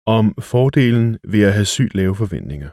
Om fordelen ved at have sygt lave forventninger.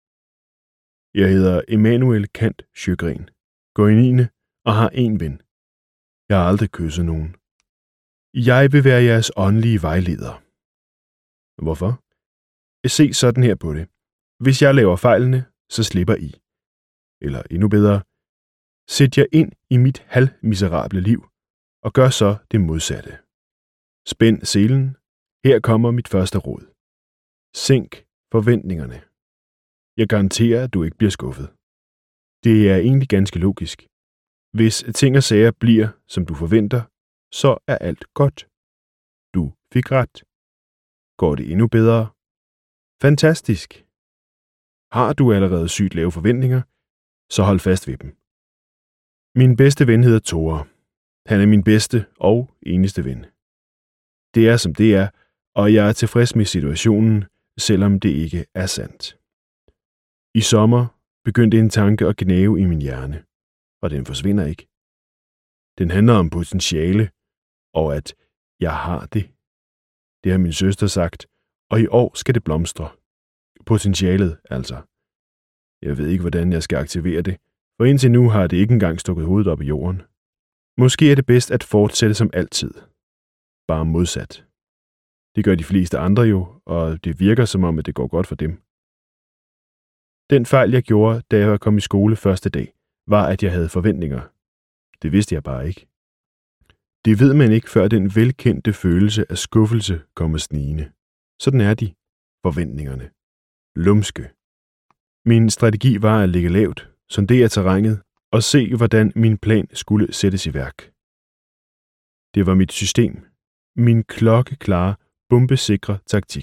Jeg hedder Emanuel Kant Sjögren, går i 9. og har en ven. Jeg har aldrig kysset nogen. Jeg vil være jeres åndelige vejleder. Hvorfor? Se sådan her på det. Hvis jeg laver fejlene, så slipper I. Eller endnu bedre, sæt jer ind i mit halvmiserable liv, og gør så det modsatte. Spænd selen. Her kommer mit første råd. Sænk forventningerne. Jeg garanterer, at du ikke bliver skuffet. Det er egentlig ganske logisk. Hvis ting og sager bliver, som du forventer, så er alt godt. Du fik ret. Går det endnu bedre? Fantastisk. Har du allerede sygt lave forventninger, så hold fast ved dem. Min bedste ven hedder Tore. Han er min bedste og eneste ven. Det er som det er, og jeg er tilfreds med situationen, selvom det ikke er sandt. I sommer begyndte en tanke at gnave i min hjerne, og den forsvinder ikke. Den handler om potentiale, og at jeg har det. Det har min søster sagt, og i år skal det blomstre. Potentialet, altså. Jeg ved ikke, hvordan jeg skal aktivere det, for indtil nu har det ikke engang stukket hovedet op i jorden. Måske er det bedst at fortsætte som altid. Bare modsat. Det gør de fleste andre jo, og det virker som om, at det går godt for dem. Den fejl, jeg gjorde, da jeg kom i skole første dag, var, at jeg havde forventninger. Det vidste jeg bare ikke. Det ved man ikke, før den velkendte følelse af skuffelse kommer snigende. Sådan er de, forventningerne. Lumske. Min strategi var at ligge lavt, sondere terrænet og se, hvordan min plan skulle sættes i værk. Det var mit system. Min klokkeklare, bombesikre taktik.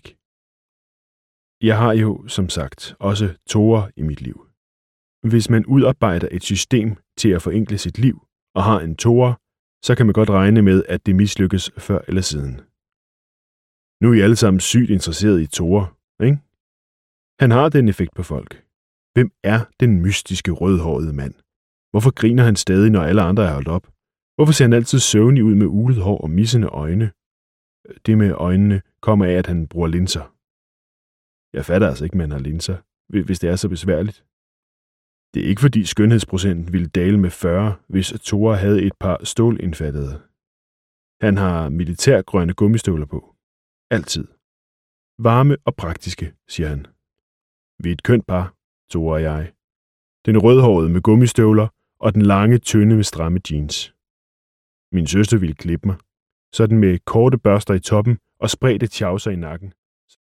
Jeg har jo, som sagt, også Tore i mit liv. Hvis man udarbejder et system til at forenkle sit liv og har en Tore, så kan man godt regne med, at det mislykkes før eller siden. Nu er I alle sammen sygt interesserede i Tore, ikke? Han har den effekt på folk. Hvem er den mystiske rødhårede mand? Hvorfor griner han stadig, når alle andre er holdt op? Hvorfor ser han altid søvnig ud med ulet hår og missende øjne? Det med øjnene kommer af, at han bruger linser. Jeg fatter altså ikke, at man har linser, hvis det er så besværligt. Det er ikke fordi skønhedsprocenten ville dale med 40, hvis Tore havde et par stålindfattede. Han har militærgrønne gummistøvler på. Altid. Varme og praktiske, siger han. Vi er et kønt par, Tore og jeg. Den rødhårede med gummistøvler og den lange, tynde med stramme jeans. Min søster ville klippe mig, sådan med korte børster i toppen og spredte tjavser i nakken.